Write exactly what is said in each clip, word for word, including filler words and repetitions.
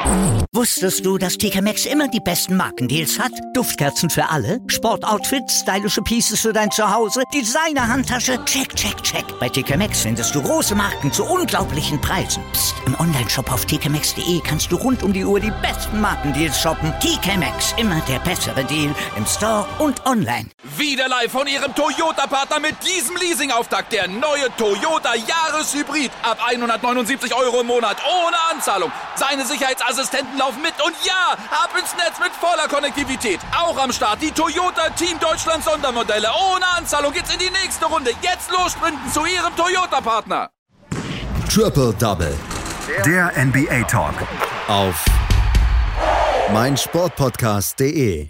Wusstest du, dass T K Maxx immer die besten Markendeals hat? Duftkerzen für alle, Sportoutfits, stylische Pieces für dein Zuhause, Designer-Handtasche, check, check, check. Bei T K Maxx findest du große Marken zu unglaublichen Preisen. Psst. Im Onlineshop auf t k maxx punkt d e kannst du rund um die Uhr die besten Markendeals shoppen. T K Maxx, immer der bessere Deal im Store und online. Wieder live von Ihrem Toyota-Partner mit diesem Leasing-Auftakt. Der neue Toyota Jahreshybrid. Ab hundertneunundsiebzig Euro im Monat. Ohne Anzahlung. Seine Sicherheitsassistenten laufen mit. Und ja, ab ins Netz mit voller Konnektivität. Auch am Start die Toyota Team Deutschland Sondermodelle. Ohne Anzahlung geht's in die nächste Runde. Jetzt los sprinten zu Ihrem Toyota-Partner. Triple Double. Der N B A Talk. Auf meinsportpodcast punkt de.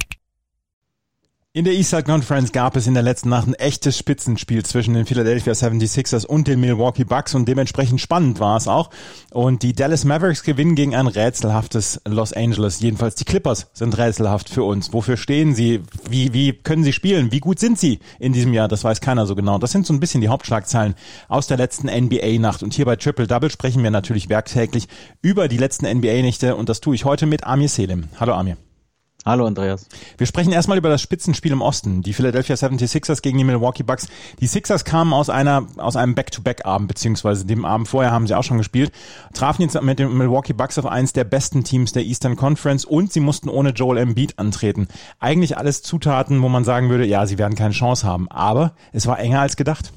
In der Eastern Conference gab es in der letzten Nacht ein echtes Spitzenspiel zwischen den Philadelphia seventy-sixers und den Milwaukee Bucks und dementsprechend spannend war es auch. Und die Dallas Mavericks gewinnen gegen ein rätselhaftes Los Angeles. Jedenfalls die Clippers sind rätselhaft für uns. Wofür stehen sie? Wie, wie können sie spielen? Wie gut sind sie in diesem Jahr? Das weiß keiner so genau. Das sind so ein bisschen die Hauptschlagzeilen aus der letzten N B A-Nacht. Und hier bei Triple Double sprechen wir natürlich werktäglich über die letzten N B A-Nächte und das tue ich heute mit Amir Selim. Hallo Amir. Hallo Andreas. Wir sprechen erstmal über das Spitzenspiel im Osten. Die Philadelphia seventy-sixers gegen die Milwaukee Bucks. Die Sixers kamen aus einer aus einem Back-to-Back-Abend, beziehungsweise dem Abend vorher haben sie auch schon gespielt, trafen jetzt mit den Milwaukee Bucks auf eines der besten Teams der Eastern Conference und sie mussten ohne Joel Embiid antreten. Eigentlich alles Zutaten, wo man sagen würde, ja, sie werden keine Chance haben. Aber es war enger als gedacht.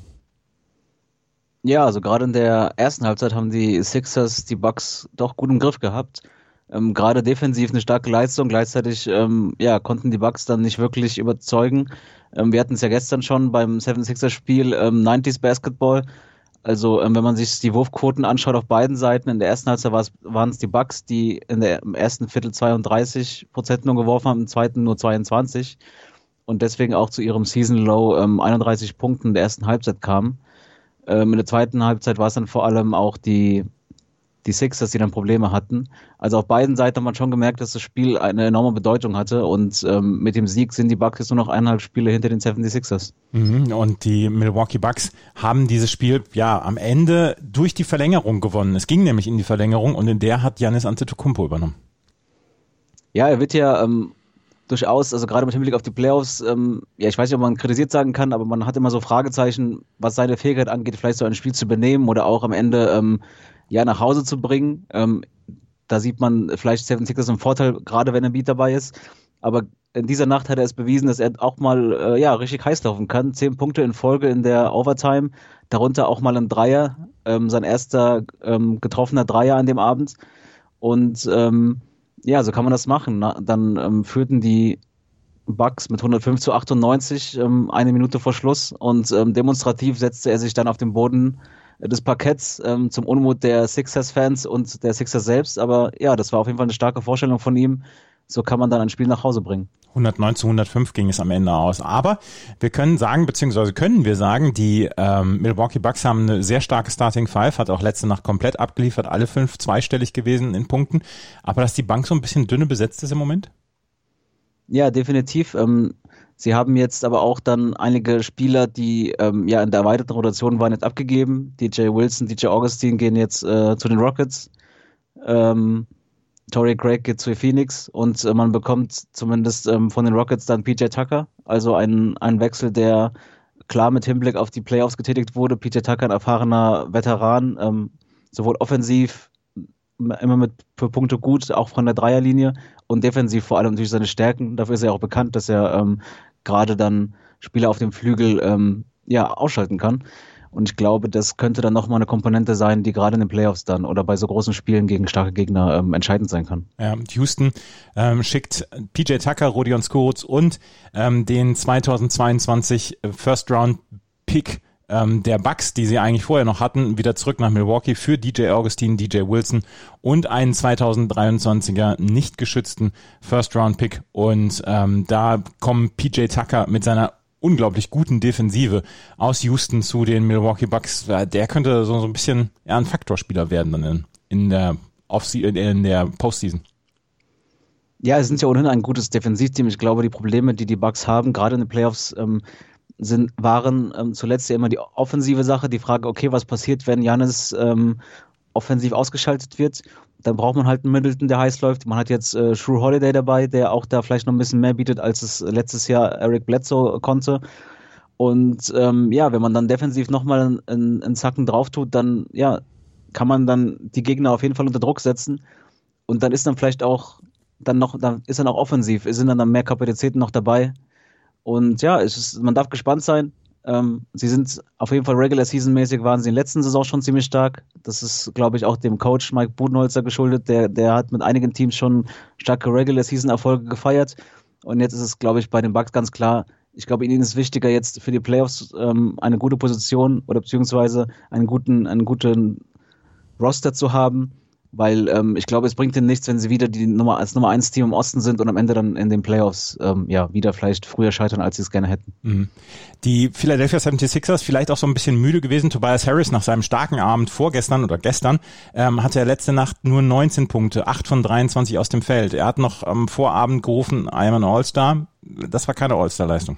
Ja, also gerade in der ersten Halbzeit haben die Sixers die Bucks doch gut im Griff gehabt. Ähm, gerade defensiv eine starke Leistung, gleichzeitig ähm, ja, konnten die Bucks dann nicht wirklich überzeugen. Ähm, wir hatten es ja gestern schon beim seventy-sixers-Spiel ähm, neunziger Basketball. Also ähm, wenn man sich die Wurfquoten anschaut auf beiden Seiten, in der ersten Halbzeit waren es die Bucks, die in der, im ersten Viertel zweiunddreißig Prozent nur geworfen haben, im zweiten nur zweiundzwanzig und deswegen auch zu ihrem Season Low ähm, einunddreißig Punkten in der ersten Halbzeit kamen. Ähm, in der zweiten Halbzeit war es dann vor allem auch die die Sixers, die dann Probleme hatten. Also auf beiden Seiten hat man schon gemerkt, dass das Spiel eine enorme Bedeutung hatte und ähm, mit dem Sieg sind die Bucks jetzt nur noch eineinhalb Spiele hinter den seventy-sixers. Mhm. Und die Milwaukee Bucks haben dieses Spiel ja am Ende durch die Verlängerung gewonnen. Es ging nämlich in die Verlängerung und in der hat Giannis Antetokounmpo übernommen. Ja, er wird ja ähm, durchaus, also gerade mit Hinblick auf die Playoffs, ähm, ja, ich weiß nicht, ob man kritisiert sagen kann, aber man hat immer so Fragezeichen, was seine Fähigkeit angeht, vielleicht so ein Spiel zu benehmen oder auch am Ende ähm, ja, nach Hause zu bringen. Ähm, da sieht man vielleicht seventy-sixers im Vorteil, gerade wenn ein Beat dabei ist. Aber in dieser Nacht hat er es bewiesen, dass er auch mal äh, ja richtig heiß laufen kann. Zehn Punkte in Folge in der Overtime, darunter auch mal ein Dreier, ähm, sein erster ähm, getroffener Dreier an dem Abend. Und ähm, ja, so kann man das machen. Na, dann ähm, führten die Bucks mit hundertfünf zu achtundneunzig ähm, eine Minute vor Schluss und ähm, demonstrativ setzte er sich dann auf den Boden des Parketts ähm, zum Unmut der Sixers-Fans und der Sixers selbst. Aber ja, das war auf jeden Fall eine starke Vorstellung von ihm. So kann man dann ein Spiel nach Hause bringen. hundertneun zu hundertfünf ging es am Ende aus. Aber wir können sagen, beziehungsweise können wir sagen, die ähm, Milwaukee Bucks haben eine sehr starke Starting Five, hat auch letzte Nacht komplett abgeliefert, alle fünf zweistellig gewesen in Punkten. Aber dass die Bank so ein bisschen dünne besetzt ist im Moment? Ja, definitiv. Ähm, Sie haben jetzt aber auch dann einige Spieler, die ähm, ja in der erweiterten Rotation waren, jetzt abgegeben. D J Wilson, D J Augustin gehen jetzt äh, zu den Rockets. Ähm, Torrey Craig geht zu Phoenix und äh, man bekommt zumindest ähm, von den Rockets dann P J Tucker. Also ein, ein Wechsel, der klar mit Hinblick auf die Playoffs getätigt wurde. P J Tucker, ein erfahrener Veteran, ähm, sowohl offensiv immer mit für Punkte gut, auch von der Dreierlinie und defensiv vor allem durch seine Stärken. Dafür ist er auch bekannt, dass er ähm, gerade dann Spieler auf dem Flügel ähm, ja ausschalten kann. Und ich glaube, das könnte dann nochmal eine Komponente sein, die gerade in den Playoffs dann oder bei so großen Spielen gegen starke Gegner ähm, entscheidend sein kann. Ja, Houston ähm, schickt P J Tucker, Rodion Skuruz und ähm, den zweitausendzweiundzwanzig First Round Pick ähm, der Bucks, die sie eigentlich vorher noch hatten, wieder zurück nach Milwaukee für D J Augustin, D J Wilson und einen zweitausenddreiundzwanziger nicht geschützten First-Round-Pick. Und ähm, da kommen P J Tucker mit seiner unglaublich guten Defensive aus Houston zu den Milwaukee Bucks. Der könnte so, so ein bisschen ja, ein Faktorspieler werden dann in, in der Offse- in der Postseason. Ja, es sind ja ohnehin ein gutes Defensivteam. Ich glaube, die Probleme, die die Bucks haben, gerade in den Playoffs, ähm, sind, waren ähm, zuletzt ja immer die offensive Sache. Die Frage, okay, was passiert, wenn Giannis ähm, offensiv ausgeschaltet wird? dann braucht man halt einen Middleton, der heiß läuft. Man hat jetzt äh, Shrew Holiday dabei, der auch da vielleicht noch ein bisschen mehr bietet, als es letztes Jahr Eric Bledsoe konnte. Und ähm, ja, wenn man dann defensiv nochmal einen, einen Zacken drauf tut, dann ja, kann man dann die Gegner auf jeden Fall unter Druck setzen. Und dann ist dann vielleicht auch, dann noch, dann ist dann auch offensiv, es sind dann, dann mehr Kapazitäten noch dabei. Und ja, es ist, man darf gespannt sein. Ähm, sie sind auf jeden Fall Regular-Season-mäßig, waren sie in der letzten Saison schon ziemlich stark. Das ist, glaube ich, auch dem Coach Mike Budenholzer geschuldet. Der, der hat mit einigen Teams schon starke Regular-Season-Erfolge gefeiert. Und jetzt ist es, glaube ich, bei den Bucks ganz klar, ich glaube, ihnen ist wichtiger, jetzt für die Playoffs ähm, eine gute Position oder beziehungsweise einen guten, einen guten Roster zu haben. Weil ähm, ich glaube, es bringt ihnen nichts, wenn sie wieder die Nummer als Nummer eins Team im Osten sind und am Ende dann in den Playoffs ähm, ja wieder vielleicht früher scheitern, als sie es gerne hätten. Mhm. Die Philadelphia seventy-sixers, vielleicht auch so ein bisschen müde gewesen. Tobias Harris nach seinem starken Abend vorgestern oder gestern ähm, hatte er letzte Nacht nur neunzehn Punkte, acht von dreiundzwanzig aus dem Feld. Er hat noch am Vorabend gerufen, I am an All-Star. Das war keine All-Star-Leistung.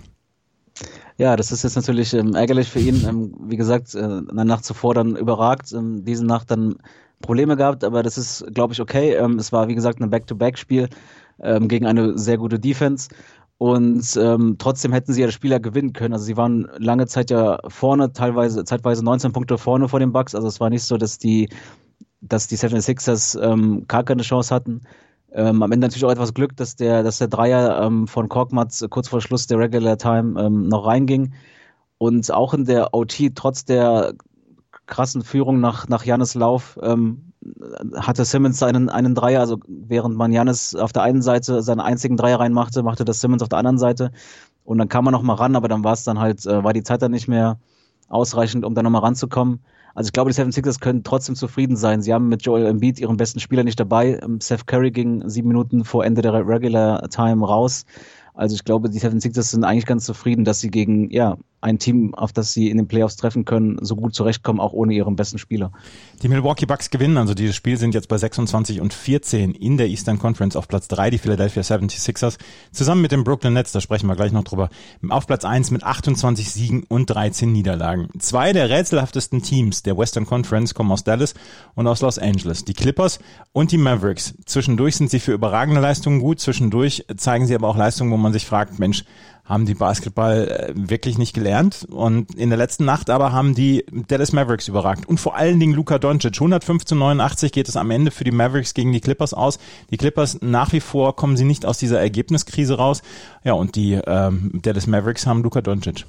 Ja, das ist jetzt natürlich ähm, ärgerlich für ihn. Ähm, wie gesagt, äh, in der Nacht zuvor dann überragt, ähm, diese Nacht dann Probleme gehabt, aber das ist, glaube ich, okay. Ähm, es war, wie gesagt, ein Back-to-Back-Spiel ähm, gegen eine sehr gute Defense und ähm, trotzdem hätten sie ja das Spiel ja gewinnen können. Also sie waren lange Zeit ja vorne, teilweise zeitweise neunzehn Punkte vorne vor den Bucks. Also es war nicht so, dass die, dass die seventy-sixers ähm, gar keine Chance hatten. Ähm, am Ende natürlich auch etwas Glück, dass der, dass der Dreier ähm, von Korkmaz kurz vor Schluss der Regular Time ähm, noch reinging und auch in der O T trotz der krassen Führung nach nach Giannis Lauf ähm, hatte Simmons einen einen Dreier, also während man Giannis auf der einen Seite seinen einzigen Dreier reinmachte, machte das Simmons auf der anderen Seite und dann kam man noch mal ran, aber dann war es dann halt, äh, war die Zeit dann nicht mehr ausreichend, um da noch mal ranzukommen. Also ich glaube, die seventy-sixers können trotzdem zufrieden sein. Sie haben mit Joel Embiid ihren besten Spieler nicht dabei. Seth Curry ging sieben Minuten vor Ende der Regular Time raus. Also ich glaube, die seventy-sixers sind eigentlich ganz zufrieden, dass sie gegen ja ein Team, auf das sie in den Playoffs treffen können, so gut zurechtkommen, auch ohne ihren besten Spieler. Die Milwaukee Bucks gewinnen, also dieses Spiel sind jetzt bei sechsundzwanzig und vierzehn in der Eastern Conference auf Platz drei, die Philadelphia seventy-sixers, zusammen mit den Brooklyn Nets, da sprechen wir gleich noch drüber, auf Platz eins mit achtundzwanzig Siegen und dreizehn Niederlagen. Zwei der rätselhaftesten Teams der Western Conference kommen aus Dallas und aus Los Angeles, die Clippers und die Mavericks. Zwischendurch sind sie für überragende Leistungen gut, zwischendurch zeigen sie aber auch Leistungen, wo man sich fragt, Mensch, haben die Basketball wirklich nicht gelernt? Und in der letzten Nacht aber haben die Dallas Mavericks überragt. Und vor allen Dingen Luka Doncic. hundertfünf zu neunundachtzig geht es am Ende für die Mavericks gegen die Clippers aus. Die Clippers, nach wie vor kommen sie nicht aus dieser Ergebniskrise raus. Ja, und die ähm, Dallas Mavericks haben Luka Doncic.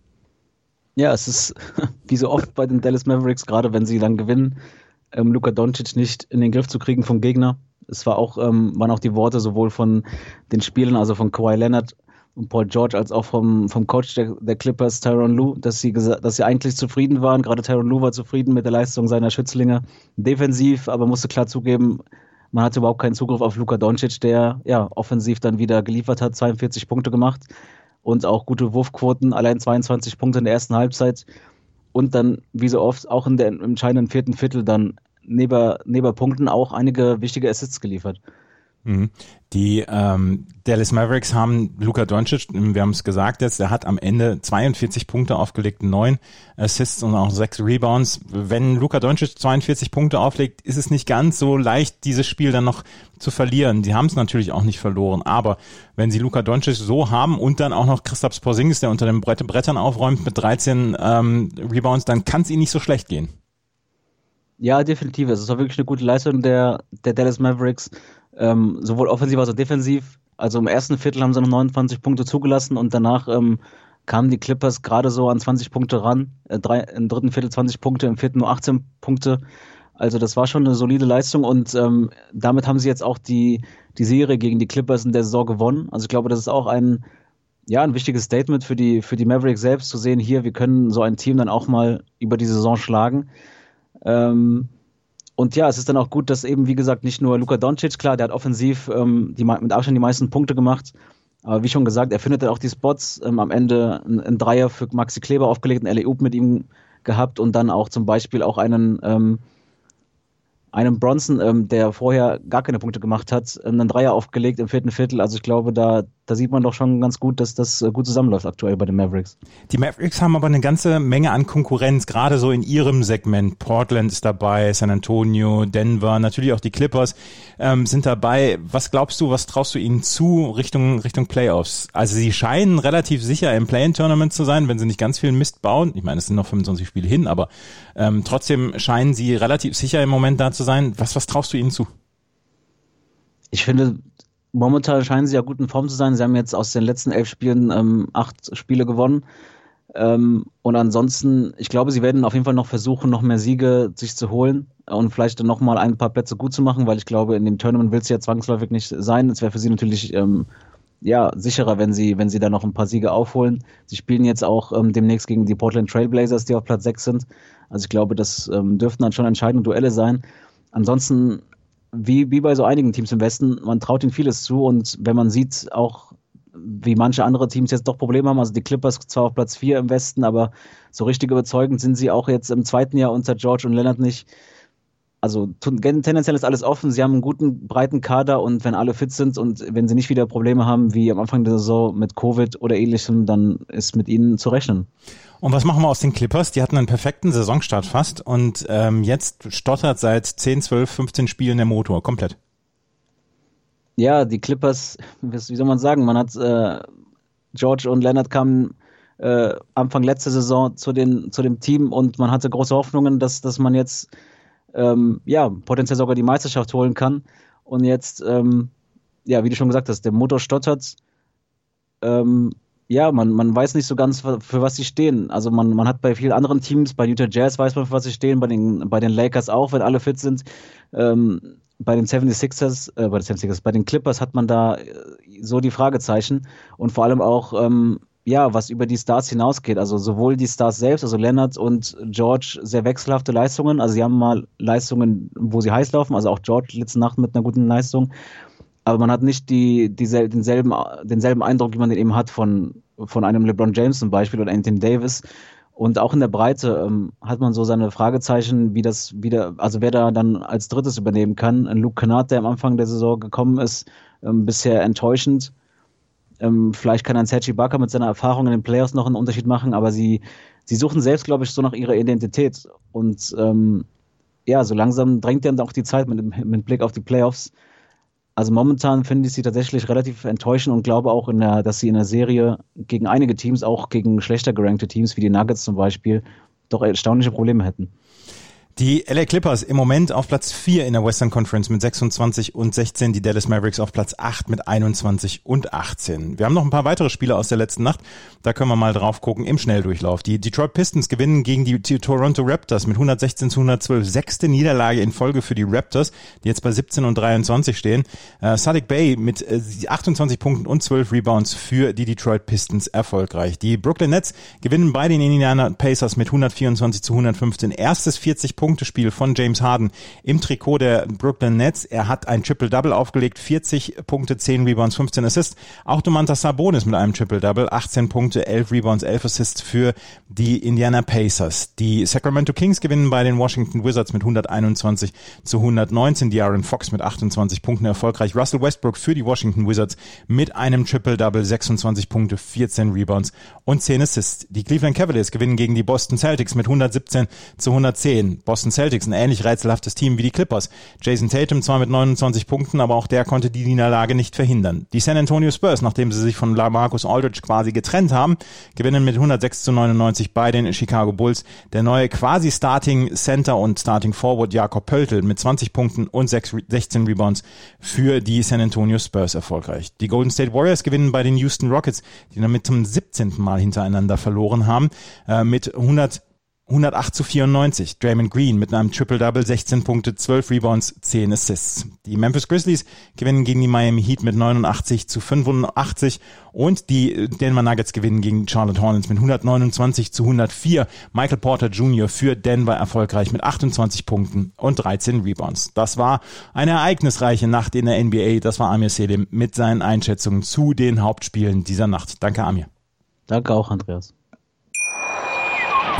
Ja, es ist wie so oft bei den Dallas Mavericks, gerade wenn sie dann gewinnen, ähm, Luka Doncic nicht in den Griff zu kriegen vom Gegner. Es war auch, ähm, waren auch die Worte sowohl von den Spielern, also von Kawhi Leonard und Paul George, als auch vom, vom Coach der, der Clippers, Tyronn Lue, dass sie, gesa- dass sie eigentlich zufrieden waren. Gerade Tyronn Lue war zufrieden mit der Leistung seiner Schützlinge. Defensiv, aber musste klar zugeben, man hatte überhaupt keinen Zugriff auf Luka Doncic, der ja offensiv dann wieder geliefert hat, zweiundvierzig Punkte gemacht und auch gute Wurfquoten, allein zweiundzwanzig Punkte in der ersten Halbzeit und dann, wie so oft, auch in der im entscheidenden vierten Viertel dann neben, neben Punkten auch einige wichtige Assists geliefert. Die ähm, Dallas Mavericks haben Luka Doncic, wir haben es gesagt jetzt, er hat am Ende zweiundvierzig Punkte aufgelegt, neun Assists und auch sechs Rebounds. Wenn Luka Doncic zweiundvierzig Punkte auflegt, ist es nicht ganz so leicht, dieses Spiel dann noch zu verlieren. Die haben es natürlich auch nicht verloren, aber wenn sie Luka Doncic so haben und dann auch noch Kristaps Porzingis, der unter den Brett- Brettern aufräumt mit dreizehn ähm, Rebounds, dann kann es ihnen nicht so schlecht gehen. Ja, definitiv. Es war wirklich eine gute Leistung der, der Dallas Mavericks. Ähm, sowohl offensiv als auch defensiv. Also im ersten Viertel haben sie noch neunundzwanzig Punkte zugelassen und danach ähm, kamen die Clippers gerade so an zwanzig Punkte ran. Äh, drei, im dritten Viertel zwanzig Punkte, im vierten nur achtzehn Punkte. Also das war schon eine solide Leistung und ähm, damit haben sie jetzt auch die, die Serie gegen die Clippers in der Saison gewonnen. Also ich glaube, das ist auch ein, ja, ein wichtiges Statement für die, für die Mavericks selbst, zu sehen, hier, wir können so ein Team dann auch mal über die Saison schlagen. Ähm, Und ja, es ist dann auch gut, dass eben, wie gesagt, nicht nur Luka Doncic, klar, der hat offensiv ähm, die, mit Abstand die meisten Punkte gemacht, aber wie schon gesagt, er findet dann auch die Spots, ähm, am Ende ein, ein Dreier für Maxi Kleber aufgelegt, einen Alley-Oop mit ihm gehabt und dann auch zum Beispiel auch einen ähm, einen Bronson, ähm, der vorher gar keine Punkte gemacht hat, einen Dreier aufgelegt im vierten Viertel. Also ich glaube, da da sieht man doch schon ganz gut, dass das gut zusammenläuft aktuell bei den Mavericks. Die Mavericks haben aber eine ganze Menge an Konkurrenz, gerade so in ihrem Segment. Portland ist dabei, San Antonio, Denver, natürlich auch die Clippers ähm, sind dabei. Was glaubst du, was traust du ihnen zu Richtung Richtung Playoffs? Also sie scheinen relativ sicher im Play-in-Tournament zu sein, wenn sie nicht ganz viel Mist bauen. Ich meine, es sind noch fünfundzwanzig Spiele hin, aber ähm, trotzdem scheinen sie relativ sicher im Moment da zu sein. Was, was traust du ihnen zu? Ich finde, momentan scheinen sie ja gut in Form zu sein. Sie haben jetzt aus den letzten elf Spielen ähm, acht Spiele gewonnen. Ähm, und ansonsten, ich glaube, sie werden auf jeden Fall noch versuchen, noch mehr Siege sich zu holen und vielleicht dann noch mal ein paar Plätze gut zu machen, weil ich glaube, in dem Tournament will es ja zwangsläufig nicht sein. Es wäre für sie natürlich ähm, ja sicherer, wenn sie wenn sie da noch ein paar Siege aufholen. Sie spielen jetzt auch ähm, demnächst gegen die Portland Trail Blazers, die auf Platz sechs sind. Also ich glaube, das ähm, dürften dann schon entscheidende Duelle sein. Ansonsten, wie, wie bei so einigen Teams im Westen, man traut ihnen vieles zu und wenn man sieht, auch wie manche andere Teams jetzt doch Probleme haben, also die Clippers zwar auf Platz vier im Westen, aber so richtig überzeugend sind sie auch jetzt im zweiten Jahr unter George und Leonard nicht. Also tendenziell ist alles offen, sie haben einen guten, breiten Kader und wenn alle fit sind und wenn sie nicht wieder Probleme haben wie am Anfang der Saison mit Covid oder ähnlichem, dann ist mit ihnen zu rechnen. Und was machen wir aus den Clippers? Die hatten einen perfekten Saisonstart fast und ähm, jetzt stottert seit zehn, zwölf, fünfzehn Spielen der Motor komplett. Ja, die Clippers, wie soll man sagen, man hat äh, George und Leonard kamen äh, Anfang letzter Saison zu, den, zu dem Team und man hatte große Hoffnungen, dass, dass man jetzt ähm, ja, potenziell sogar die Meisterschaft holen kann. Und jetzt, ähm, ja, wie du schon gesagt hast, der Motor stottert. Ähm, ja, man, man weiß nicht so ganz, für, für was sie stehen. Also man, man hat bei vielen anderen Teams, bei Utah Jazz weiß man, für was sie stehen, bei den, bei den Lakers auch, wenn alle fit sind. Ähm, bei den seventy-sixers, äh, bei den seventy-sixers, bei den Clippers hat man da äh, so die Fragezeichen und vor allem auch, ähm, ja, was über die Stars hinausgeht. Also sowohl die Stars selbst, also Leonard und George, sehr wechselhafte Leistungen. Also sie haben mal Leistungen, wo sie heiß laufen, also auch George letzte Nacht mit einer guten Leistung. Aber man hat nicht die, die, denselben, denselben Eindruck, wie man den eben hat von, von einem LeBron James zum Beispiel oder Anthony Davis. Und auch in der Breite ähm, hat man so seine Fragezeichen, wie das wieder, also wer da dann als Drittes übernehmen kann. Luke Kennard, der am Anfang der Saison gekommen ist, ähm, bisher enttäuschend. Ähm, vielleicht kann ein Serge Ibaka mit seiner Erfahrung in den Playoffs noch einen Unterschied machen, aber sie, sie suchen selbst, glaube ich, so nach ihrer Identität. Und ähm, ja, so langsam drängt dann auch die Zeit mit, mit Blick auf die Playoffs. Also momentan finde ich sie tatsächlich relativ enttäuschend und glaube auch, in der, dass sie in der Serie gegen einige Teams, auch gegen schlechter gerankte Teams wie die Nuggets zum Beispiel, doch erstaunliche Probleme hätten. Die L A Clippers im Moment auf Platz vier in der Western Conference mit sechsundzwanzig und sechzehn, die Dallas Mavericks auf Platz acht mit einundzwanzig und achtzehn. Wir haben noch ein paar weitere Spiele aus der letzten Nacht, da können wir mal drauf gucken im Schnelldurchlauf. Die Detroit Pistons gewinnen gegen die Toronto Raptors mit hundertsechzehn zu hundertzwölf, sechste Niederlage in Folge für die Raptors, die jetzt bei siebzehn und dreiundzwanzig stehen. Äh, Saddiq Bey mit äh, achtundzwanzig Punkten und zwölf Rebounds für die Detroit Pistons erfolgreich. Die Brooklyn Nets gewinnen bei den Indiana Pacers mit hundertvierundzwanzig zu hundertfünfzehn, erstes vierzig Punkte Spiel von James Harden im Trikot der Brooklyn Nets. Er hat ein Triple-Double aufgelegt, vierzig Punkte, zehn Rebounds, fünfzehn Assists. Auch Domantas Sabonis mit einem Triple-Double, achtzehn Punkte, elf Rebounds, elf Assists für die Indiana Pacers. Die Sacramento Kings gewinnen bei den Washington Wizards mit hunderteinundzwanzig zu hundertneunzehn. De'Aaron Fox mit achtundzwanzig Punkten erfolgreich. Russell Westbrook für die Washington Wizards mit einem Triple-Double, sechsundzwanzig Punkte, vierzehn Rebounds und zehn Assists. Die Cleveland Cavaliers gewinnen gegen die Boston Celtics mit hundertsiebzehn zu hundertzehn. Boston Celtics, ein ähnlich rätselhaftes Team wie die Clippers. Jason Tatum zwar mit neunundzwanzig Punkten, aber auch der konnte die Niederlage nicht verhindern. Die San Antonio Spurs, nachdem sie sich von LaMarcus Aldridge quasi getrennt haben, gewinnen mit hundertsechs zu neunundneunzig bei den Chicago Bulls. Der neue quasi Starting Center und Starting Forward Jakob Poeltl mit zwanzig Punkten und sechzehn Rebounds für die San Antonio Spurs erfolgreich. Die Golden State Warriors gewinnen bei den Houston Rockets, die damit zum siebzehnten Mal hintereinander verloren haben, äh, mit hundert hundertacht zu vierundneunzig. Draymond Green mit einem Triple-Double, sechzehn Punkte, zwölf Rebounds, zehn Assists. Die Memphis Grizzlies gewinnen gegen die Miami Heat mit neunundachtzig zu fünfundachtzig und die Denver Nuggets gewinnen gegen Charlotte Hornets mit hundertneunundzwanzig zu hundertvier. Michael Porter Junior für Denver erfolgreich mit achtundzwanzig Punkten und dreizehn Rebounds. Das war eine ereignisreiche Nacht in der N B A. Das war Amir Selim mit seinen Einschätzungen zu den Hauptspielen dieser Nacht. Danke, Amir. Danke auch, Andreas.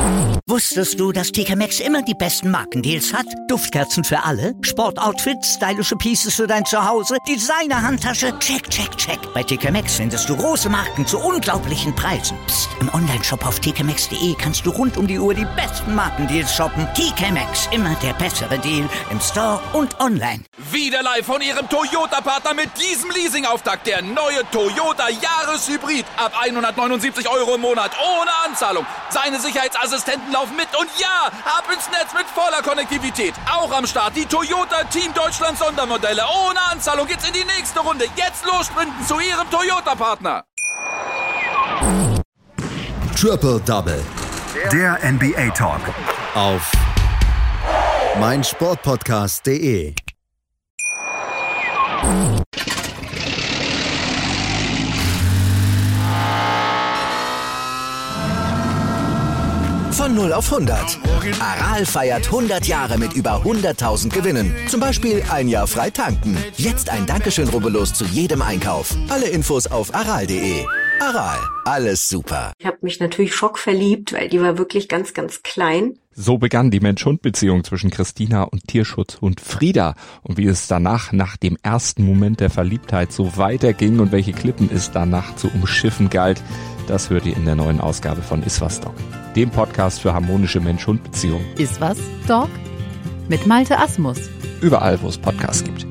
Wusstest du, dass T K Maxx immer die besten Markendeals hat? Duftkerzen für alle, Sportoutfits, stylische Pieces für dein Zuhause, Designer-Handtasche, check, check, check. Bei T K Maxx findest du große Marken zu unglaublichen Preisen. Psst. Im Onlineshop auf t k maxx punkt d e kannst du rund um die Uhr die besten Markendeals shoppen. T K Maxx, immer der bessere Deal im Store und online. Wieder live von Ihrem Toyota-Partner mit diesem Leasing-Auftakt. Der neue Toyota Jahreshybrid. Ab hundertneunundsiebzig Euro im Monat ohne Anzahlung. Seine Sicherheitsassistenten laufen mit und ja, ab ins Netz mit voller Konnektivität. Auch am Start die Toyota Team Deutschland Sondermodelle. Ohne Anzahlung geht's in die nächste Runde. Jetzt los sprinten zu Ihrem Toyota-Partner. Triple Double. Der N B A Talk. Auf meinsportpodcast punkt de. Von null auf hundert. Aral feiert hundert Jahre mit über hunderttausend Gewinnen. Zum Beispiel ein Jahr frei tanken. Jetzt ein Dankeschön, rubbellos zu jedem Einkauf. Alle Infos auf aral punkt de. Aral, alles super. Ich habe mich natürlich schockverliebt, weil die war wirklich ganz, ganz klein. So begann die Mensch-Hund-Beziehung zwischen Christina und Tierschutzhund Frieda. Und wie es danach, nach dem ersten Moment der Verliebtheit, so weiterging und welche Klippen es danach zu umschiffen galt, das hört ihr in der neuen Ausgabe von Iswas Dog, dem Podcast für harmonische Mensch-Hund-Beziehungen. Iswas Dog? Mit Malte Asmus. Überall, wo es Podcasts gibt.